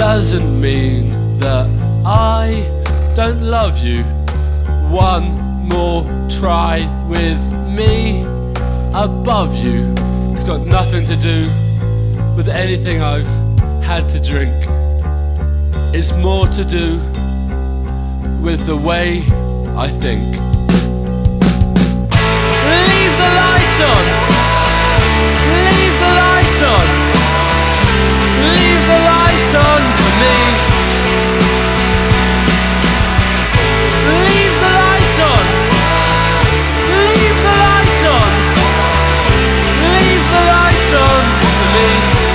doesn't mean that I don't love you. One more try with me above you. It's got nothing to do with anything I've had to drink. It's more to do with the way I think. Leave the light on. Leave the light on. Leave the light on for me. Leave the light on. Leave the light on. Leave the light on for me.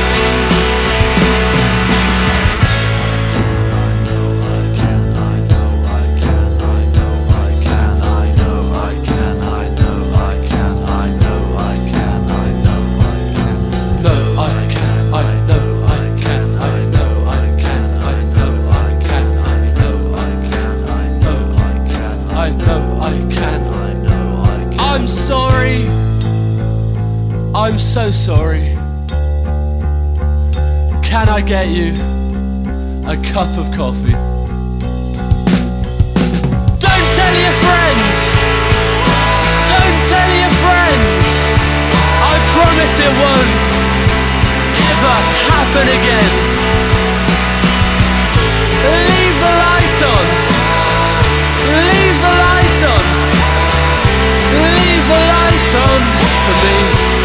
I'm sorry. I'm so sorry. Can I get you a cup of coffee? Don't tell your friends. Don't tell your friends. I promise it won't ever happen again. Leave the light on. Leave the light on. Leave the light on for me.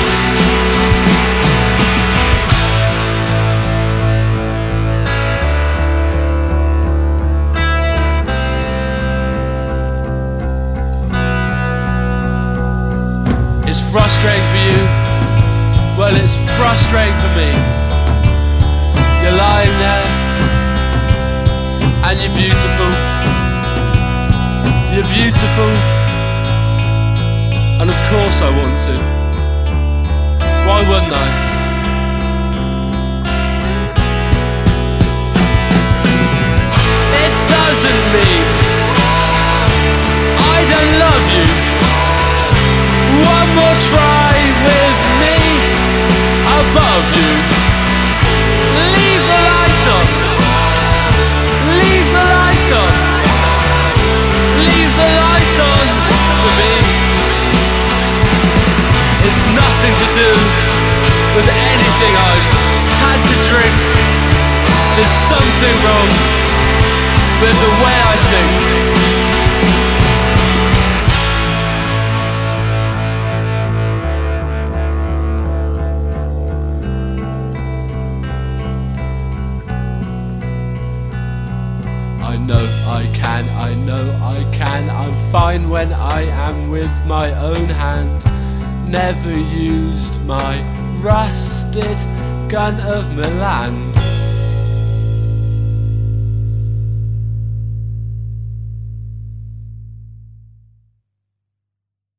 It's frustrating for you. Well, it's frustrating for me. You're lying there and you're beautiful. You're beautiful. And of course I want to. Why wouldn't I? It doesn't mean I don't love you. One more try with me above you. Leave the light on. Leave the light on. Leave the light on for me. It's nothing to do with anything I've had to drink. There's something wrong with the way I think. I know I can, I know I can. I'm fine when I am with my own hand. Never used my rusted gun of Milan.